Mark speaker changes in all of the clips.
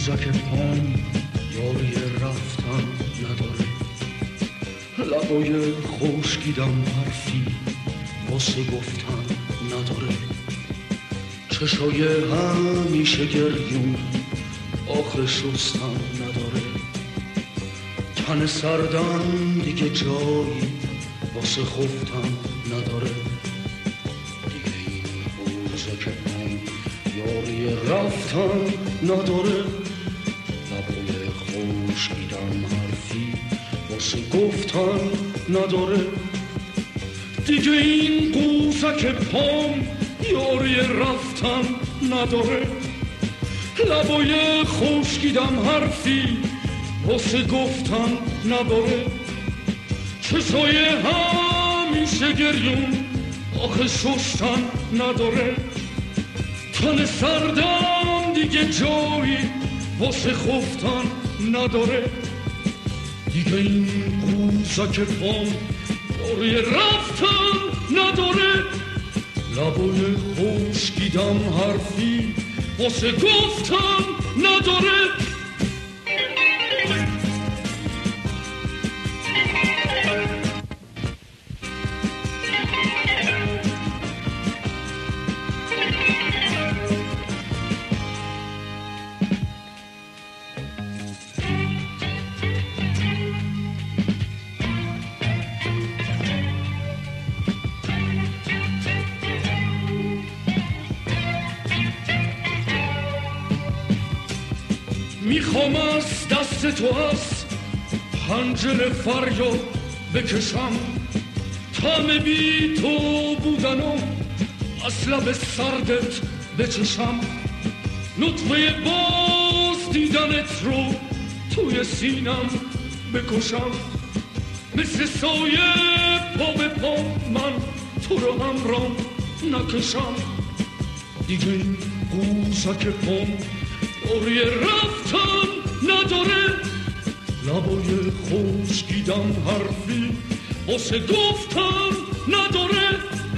Speaker 1: قوزک پام یاری رفتن نداره، لبای خشکیدم حرفی واسه گفتن نداره، چشای همیشه گریون آخه شستن نداره، تن سردم دیگه جایی واسه خفتن نداره، دیگه این قوزک پام یاری رفتن نداره، لبای خشکیدم حرفی واسه گفتن نداره، دیگه این قوزک پام یاری رفتن نداره، لبای خشکیدم حرفی واسه گفتن نداره، چشای همیشه گریون آخه شستن نداره، تن سردم دیگه جایی واسه خفتن نداره، دیگه این قوزک پام یاری رفتن نداره، لبای خشکیدم حرفی واسه گفتن نداره. میخوام از دست تو از پنجره فریاد بکشم، طعم بی تو بودنو از لب سردت بچشم، نطفه باز دیدنت رو توی سینم بکشم، مثل سایه پا به پا من تو رو همراه نکشم، دیگه این قوزک پام یاری رفتن نداره، لبای خشکیدم حرفی واسه گفتن نداره،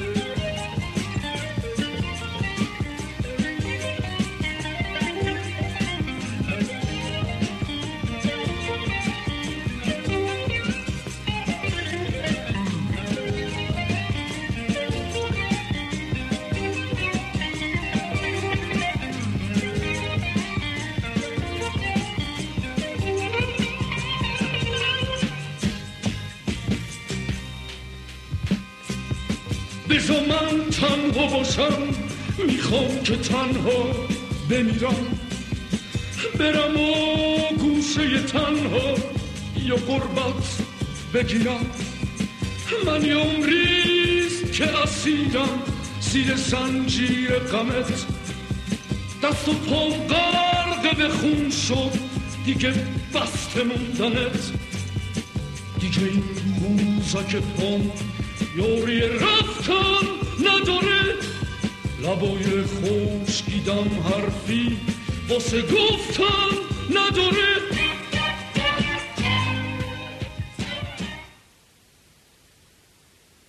Speaker 1: بذار من تنها باشم، میخوام که تنها بمیرم، برم و گوشه تنها یا غربت بگیرم، من یه عمریست که اسیرم زیر زنجیر غمت، دست و پام غرق به خون شد دیگه بسته موندنت، دیگه این قوزک پام یاری رفتن نداره، لبای خشکیدم حرفی واسه گفتن نداره.